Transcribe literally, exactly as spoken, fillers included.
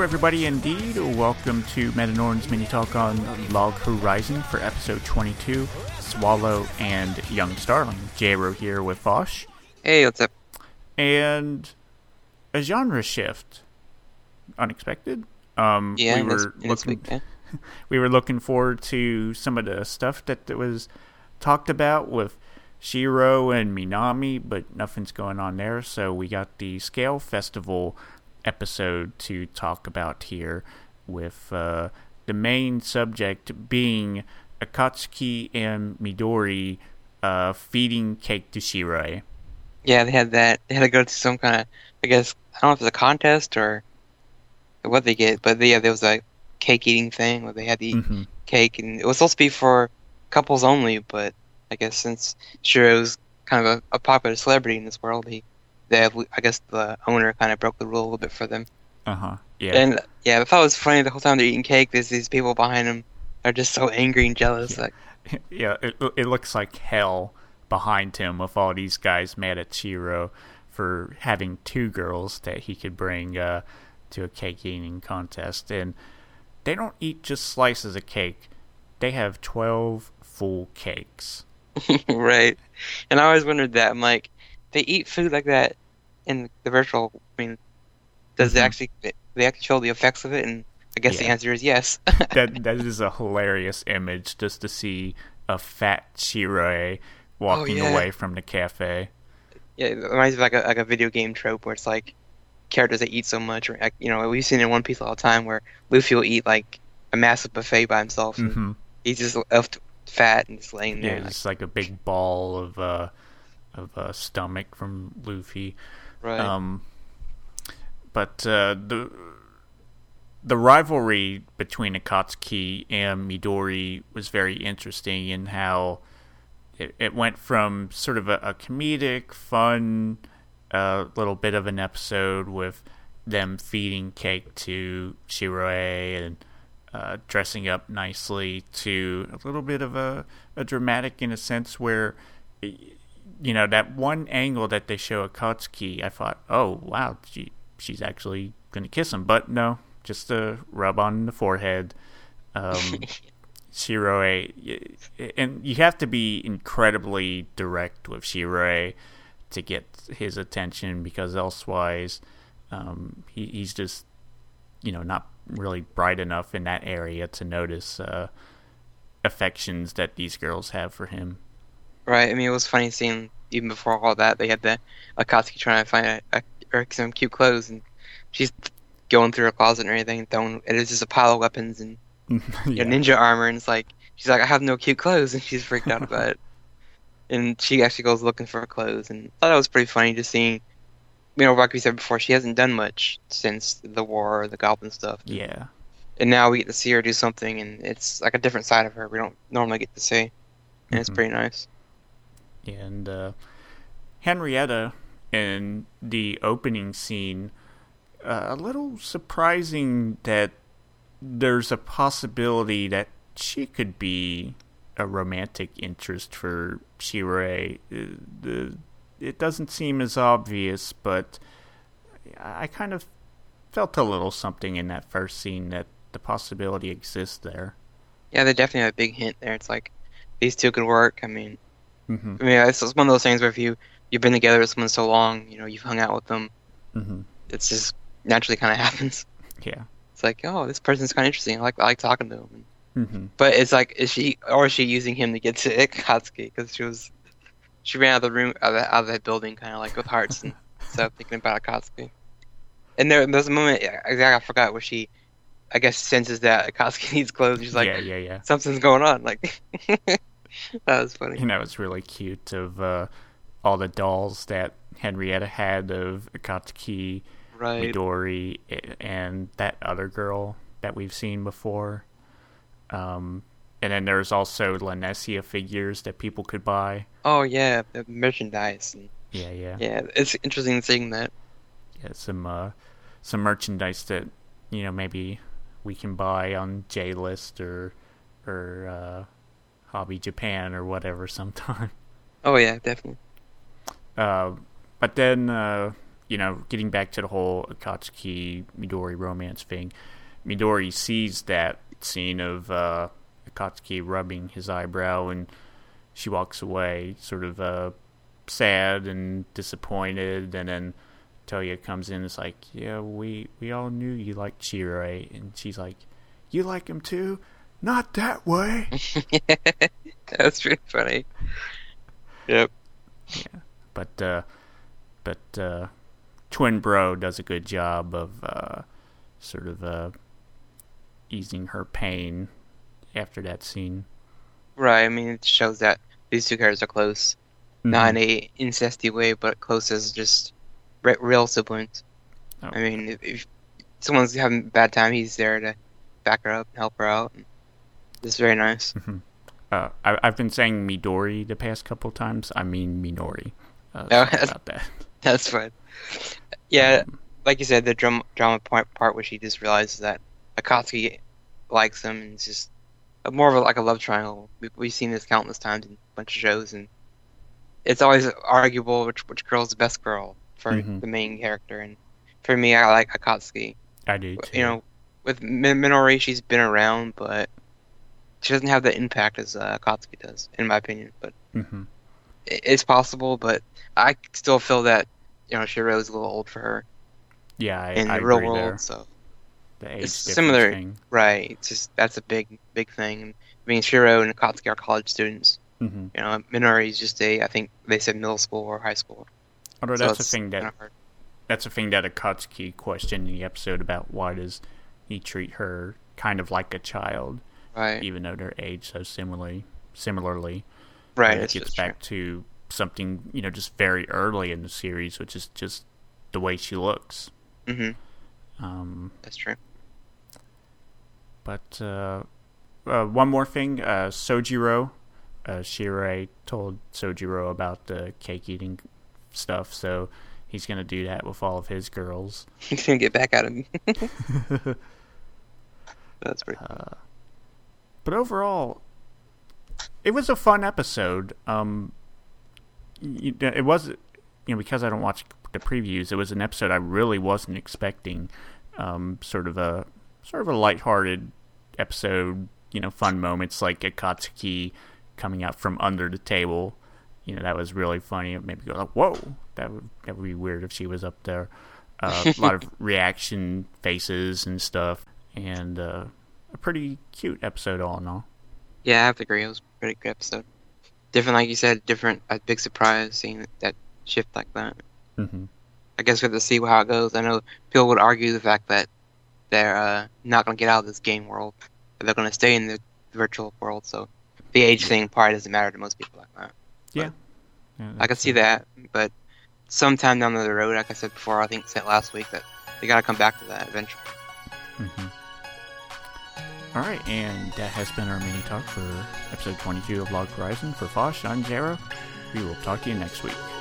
everybody, indeed. Welcome to Metanorn's Mini Talk on Log Horizon for episode twenty-two, Swallow and Young Starling. J-Ro here with Fosh. Hey, what's up? And a genre shift. Unexpected. Um, yeah, we were in this, in looking, this week, yeah. we were looking forward to some of the stuff that was talked about with Shiro and Minami, but nothing's going on there, so we got the Scale Festival episode to talk about here, with uh, the main subject being Akatsuki and Midori uh, feeding cake to Shiro. Yeah, they had that. They had to go to some kind of, I guess, I don't know if it's a contest or what they get, but yeah, there was a cake eating thing where they had to eat mm-hmm. cake, and it was supposed to be for couples only, but I guess since Shiro's kind of a, a popular celebrity in this world, he, they have, I guess the owner kind of broke the rule a little bit for them. Uh-huh, yeah. And yeah, I thought it was funny the whole time they're eating cake, there's these people behind them are just so angry and jealous. Yeah, like, yeah it, it looks like hell behind him with all these guys mad at Shiro for having two girls that he could bring uh, to a cake eating contest. And they don't eat just slices of cake. They have twelve full cakes. Right. And I always wondered that. I'm like, they eat food like that in the virtual, I mean, does mm-hmm. it actually, they actually show the effects of it? And I guess yeah. the answer is yes. that That is a hilarious image, just to see a fat Shiro walking oh, yeah. away from the cafe. Yeah, it reminds me of like a, like a video game trope where it's like characters that eat so much, or, you know, we've seen it in One Piece all the time where Luffy will eat like a massive buffet by himself. And mm-hmm. he's just left fat and just laying there. Yeah, it's like, like a big ball of uh, of uh, stomach from Luffy. Right. Um, but uh, the the rivalry between Akatsuki and Midori was very interesting in how it, it went from sort of a, a comedic, fun, uh, little bit of an episode with them feeding cake to Shiro and uh, dressing up nicely, to a little bit of a, a dramatic in a sense where, you know, that one angle that they show Akatsuki, I thought, oh, wow, she she's actually going to kiss him. But no, just a rub on the forehead. Um, Shiro, and you have to be incredibly direct with Shiro to get his attention, because elsewise um, he, he's just, you know, not really bright enough in that area to notice uh, affections that these girls have for him. Right. I mean, it was funny seeing, even before all that, they had the Akatsuki trying to find a, a, or some cute clothes, and she's going through her closet and everything, and throwing, it is just a pile of weapons and yeah. you know, ninja armor, and it's like, she's like, I have no cute clothes, and she's freaked out about it. And she actually goes looking for her clothes, and I thought it was pretty funny just seeing, you know, like we said before, she hasn't done much since the war or the Goblin stuff. Yeah. And now we get to see her do something, and it's like a different side of her we don't normally get to see. And mm-hmm. it's pretty nice. And uh, Henrietta in the opening scene, uh, a little surprising that there's a possibility that she could be a romantic interest for Shiro. The It doesn't seem as obvious, but I kind of felt a little something in that first scene that the possibility exists there. Yeah, they definitely have a big hint there. It's like, these two could work. I mean, mm-hmm. I mean, it's one of those things where if you, you've been together with someone so long, you know, you've hung out with them, mm-hmm. it's just naturally kind of happens. Yeah. It's like, oh, this person's kind of interesting. I like I like talking to him. Mm-hmm. But it's like, is she, or is she using him to get to Akatsuki? Because she was, she ran out of the room, out of, the, out of that building, kind of like with hearts, and stuff, thinking about Akatsuki. And there, there's a moment, I, I forgot, where she, I guess, senses that Akatsuki needs clothes. She's like, yeah, yeah, yeah. something's going on. Like, that was funny. You know, it's really cute of uh, all the dolls that Henrietta had of Akatsuki, right. Midori, and that other girl that we've seen before. Um, and then there's also Lanessia figures that people could buy. Oh, yeah, the merchandise. And, yeah, yeah. Yeah, it's interesting seeing that. Yeah, some, uh, some merchandise that, you know, maybe we can buy on J-List or, or uh, Hobby Japan or whatever sometime. Oh, yeah, definitely. Uh, but then uh, you know, getting back to the whole Akatsuki Midori romance thing, Midori sees that scene of uh, Akatsuki rubbing his eyebrow, and she walks away, sort of uh, sad and disappointed. And then Toya comes in and is like, yeah, we, we all knew you liked Chirei. And she's like, you like him too? Not that way. That's really funny. Yep. Yeah. But, uh, but, uh, Twin Bro does a good job of, uh, sort of, uh, easing her pain after that scene. Right, I mean, it shows that these two characters are close. Mm-hmm. Not in a incesty way, but close as just re- real siblings. Oh. I mean, if, if someone's having a bad time, he's there to back her up and help her out. It's very nice. Mm-hmm. Uh, I, I've been saying Midori the past couple times. I mean Minori. Uh, oh, about that. That's fine. Yeah, um, like you said, the drama, drama part, part where she just realizes that Akatsuki likes him, and it's just a, more of a, like a love triangle. We, we've seen this countless times in a bunch of shows, and it's always arguable which which girl's the best girl for mm-hmm. the main character. And for me, I like Akatsuki. I do too. You know, with Minori, she's been around, but she doesn't have the impact as uh, Akatsuki does, in my opinion. But mm-hmm. it, it's possible. But I still feel that you know Shiro is a little old for her. Yeah, I, in I the real agree world. there. So the age it's similar, thing. Right? It's just that's a big, big thing. I mean, Shiro and Akatsuki are college students. Mm-hmm. You know, Minori is just a, I think they said middle school or high school. Although so that's a thing that that's a thing that Akatsuki questioned in the episode about why does he treat her kind of like a child. Right. Even though they're aged so similarly, similarly, right. It gets back true. to something you know just very early in the series, which is just the way she looks. Mm-hmm. Um, That's true. But uh, uh, one more thing, uh, Sojiro, uh, Shirei told Sojiro about the cake eating stuff, so he's gonna do that with all of his girls. He's gonna get back at him. That's pretty. Uh, But overall, it was a fun episode. Um, it was, you know, because I don't watch the previews, it was an episode I really wasn't expecting. Um, sort of a sort of a lighthearted episode. You know, fun moments like Akatsuki coming out from under the table. You know, that was really funny. It made me go like, "Whoa!" That would that would be weird if she was up there. Uh, a lot of reaction faces and stuff, and. Uh, A pretty cute episode, all in all. Yeah, I have to agree. It was a pretty good episode. Different, like you said, different. A big surprise seeing that shift like that. Mm-hmm. I guess we have to see how it goes. I know people would argue the fact that they're uh, not going to get out of this game world, but they're going to stay in the virtual world. So the age thing probably doesn't matter to most people like that. Yeah, yeah I can see that, but sometime down the road, like I said before, I think said last week that they got to come back to that eventually. Mm-hmm. All right, and that has been our mini talk for episode twenty-two of Log Horizon. For Fosh, I'm Zero. We will talk to you next week.